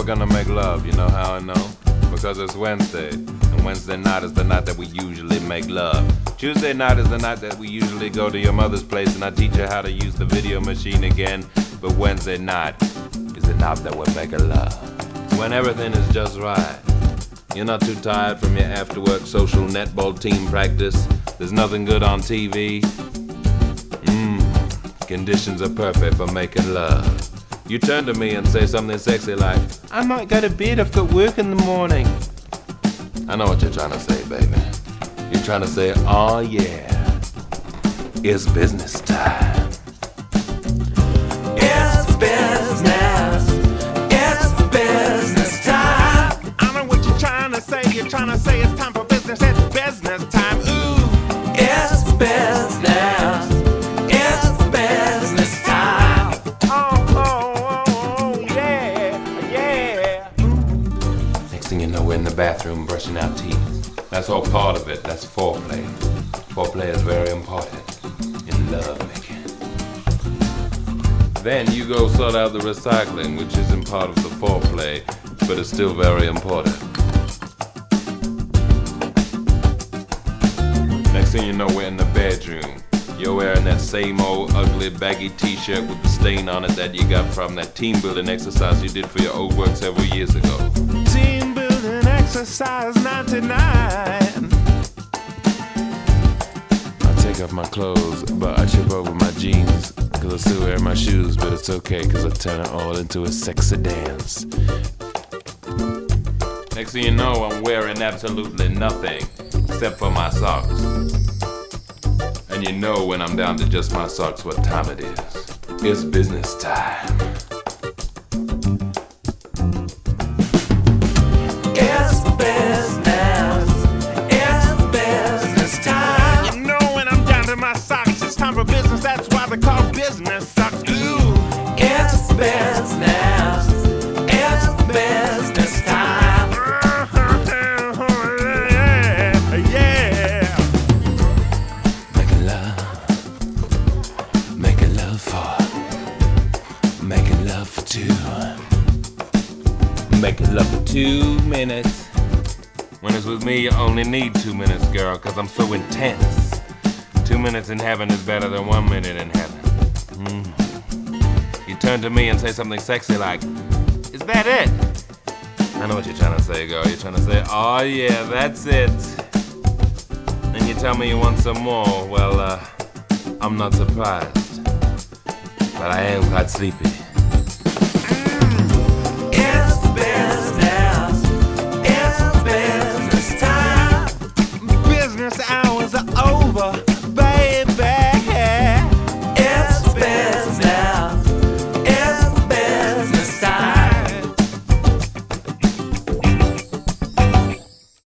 we're gonna make love. You know how I know? Because it's Wednesday, and Wednesday night is the night that we usually make love. Tuesday night is the night that we usually go to your mother's place and I teach her how to use the video machine again. But Wednesday night is the night that we're making love. When everything is just right. You're not too tired from your after-work social netball team practice. There's nothing good on TV. Conditions are perfect for making love. You turn to me and say something sexy like, I might go to bed, I've got work in the morning. I know what you're trying to say, baby. You're trying to say, oh yeah, it's business time. It's business. It's business time. I know what you're trying to say. You're trying to say it's time for business. It's business time. Ooh. It's business. It's business time. Oh, yeah, yeah. Next thing you know, we're in the bathroom brushing our teeth. That's all part of it. That's foreplay. Foreplay is very important in love making. Then you go sort out the recycling, which isn't part of the foreplay, but it's still very important. Next thing you know, we're in the bedroom. You're wearing that same old ugly baggy t-shirt with the stain on it that you got from that team building exercise you did for your old work several years ago. Team building exercise 99. I take off my clothes, but I trip over my jeans, cause I still wear my shoes, but it's okay, cause I turn it all into a sexy dance. Next thing you know, I'm wearing absolutely nothing, except for my socks. And you know when I'm down to just my socks what time it is. It's business time. It's business. It's business time. You know when I'm down to my socks, it's time for business. That's why they call business socks. Ooh. It's business. It's business time. Yeah. Making love for, making love for two. Making love for 2 minutes. When it's with me, you only need 2 minutes, girl, cause I'm so intense. 2 minutes in heaven is better than 1 minute in heaven. You turn to me and say something sexy like, is that it? I know what you're trying to say, girl. You're trying to say, oh yeah, that's it. Then you tell me you want some more. Well, I'm not surprised. But I am quite sleepy.